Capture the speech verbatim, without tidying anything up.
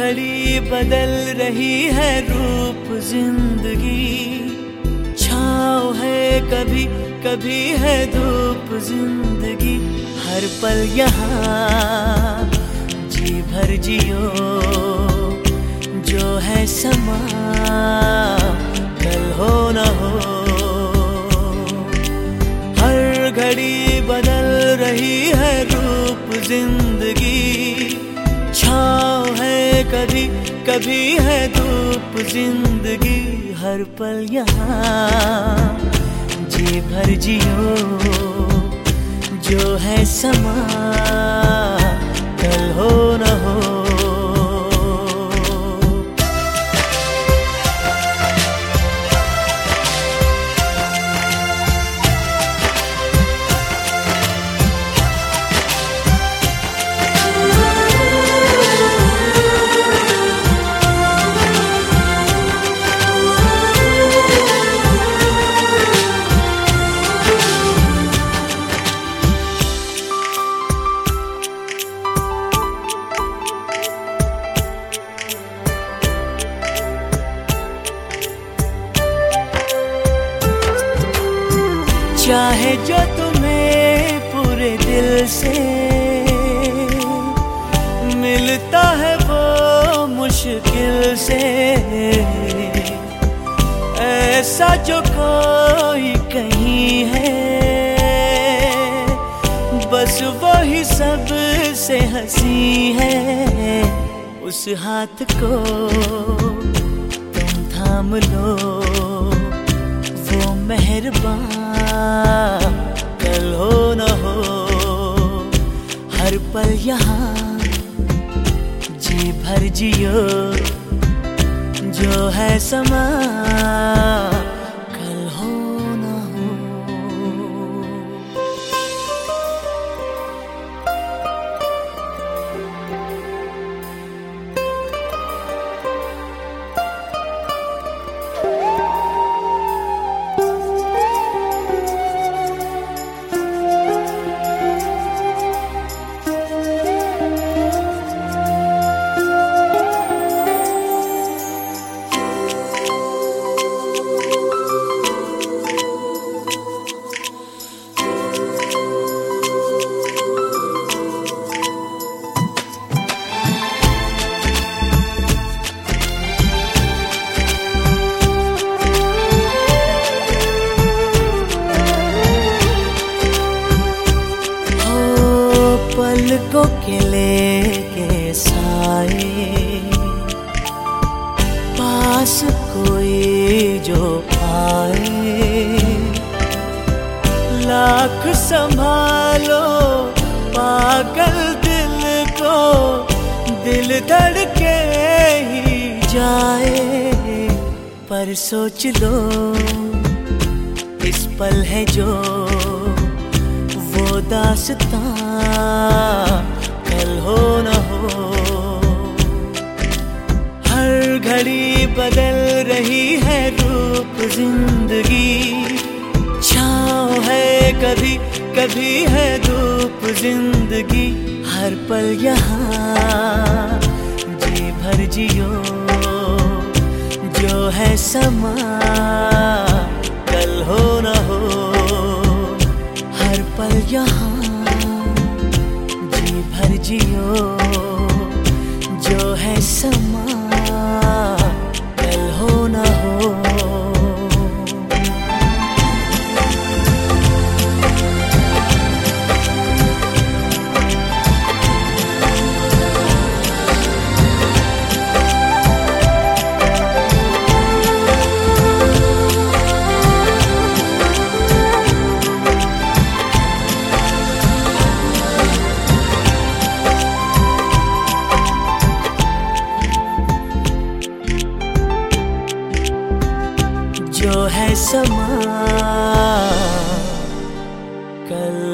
घड़ी बदल रही है रूप जिंदगी, छाँव है कभी कभी है धूप जिंदगी। हर पल यहाँ जी भर जियो, जो है समा कल हो न हो। हर घड़ी बदल रही है रूप जिंदगी, छाँव है कभी कभी है धूप जिंदगी। हर पल यहाँ जी भर जियो, जो है समा कल हो न हो। चाहे जो तुम्हें पूरे दिल से मिलता है वो मुश्किल से, ऐसा जो कोई कहीं है बस वही सबसे हंसी है। उस हाथ को तुम थाम लो, वो मेहरबान कल हो न हो। हर पल यहाँ जी भर जियो, जो है समा कल हो न हो। पलकों के लेके साए, पास कोई जो आए। लाख संभालो पागल दिल को, दिल धड़के ही जाए। पर सोच लो इस पल है जो वो दास्तां कल हो न हो। हर घड़ी बदल रही है रूप जिंदगी, छाँव है कभी कभी है धूप जिंदगी। हर पल यहाँ जी भर जियो, जो है समा कल हो न हो। हर पल यहाँ जी भर जियो, जो है समा कल हो न हो। जो है समा कल